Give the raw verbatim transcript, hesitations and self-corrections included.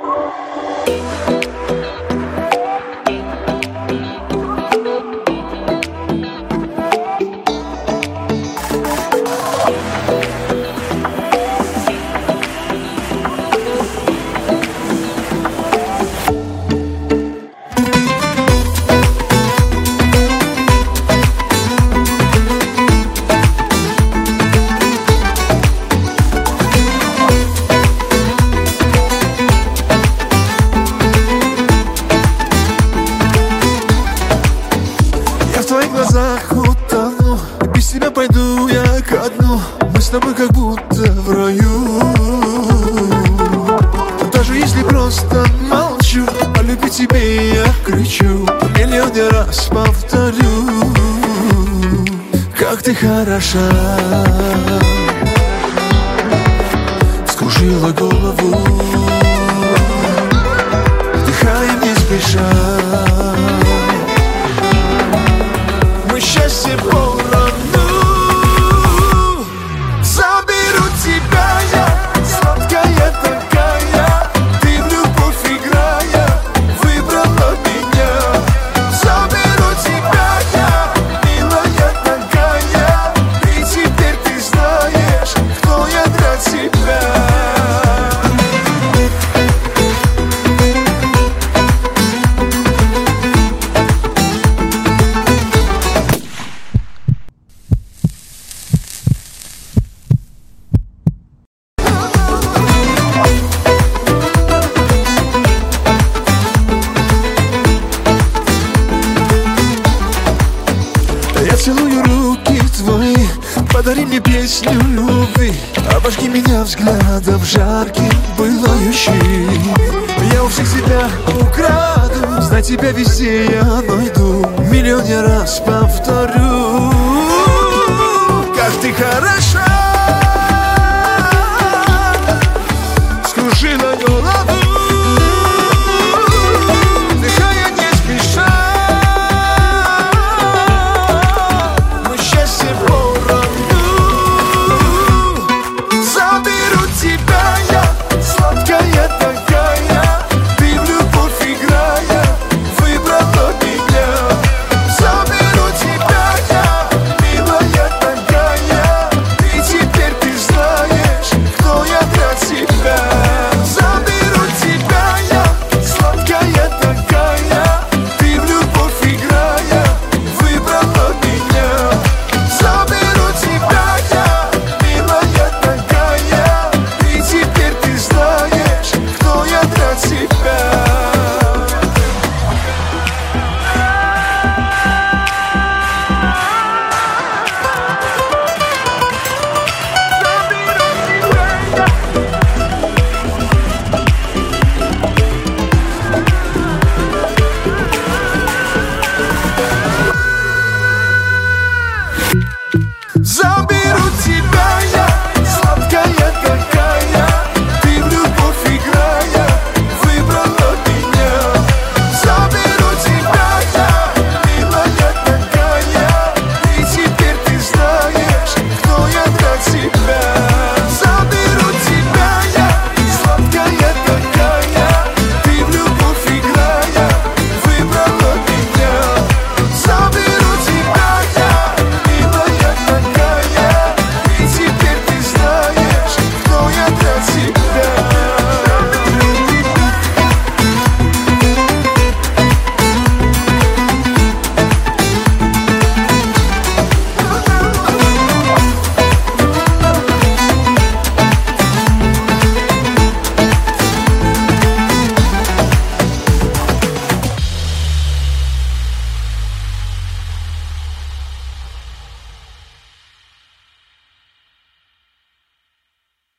Утону, без тебя пойду я ко дну. Мы с тобой как будто в раю. Даже если просто молчу, о любви тебе я кричу. Миллион раз повторю, как ты хороша. Вскружила голову, вдыхаем не спеша. Счастье полрону. Заберу тебя я, сладкая такая. Ты в любовь играя выбрала меня. Заберу тебя я, милая такая. И теперь ты знаешь, кто я для тебя. Целую руки твои, подари мне песню любви. Обожги меня взглядом жарким, пылающим. Я у всех себя украду, знай тебя везде я найду. Миллион раз повторю, как ты хороша. Скружила голову.